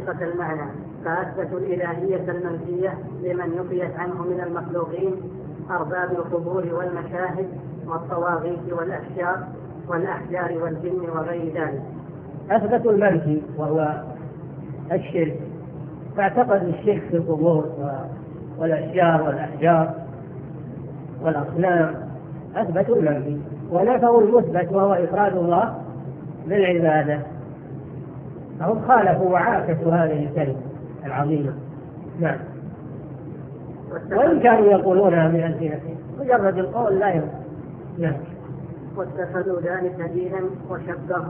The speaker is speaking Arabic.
حقيقة المعنى، فأثبتوا الإلهية المنفية لمن نفيت عنه من المخلوقين أرباب القبور والمشاهد والطواغيت والأحجار والجن وغير ذلك. أثبتوا المنفي وهو الشرك، فاعتقد الشرك في القبور والأشجار والأحجار والأصنام، أثبتوا المنفي ونفوا المثبت وهو إفراد الله بالعبادة، فهم خالفوا وعاكسوا هذه الكلمة العظيمة. نعم. وإن كانوا يقولونها من ألسنتهم مجرد القول لا ينفع. نعم. واتخذوا ذلك دينا وشبهوا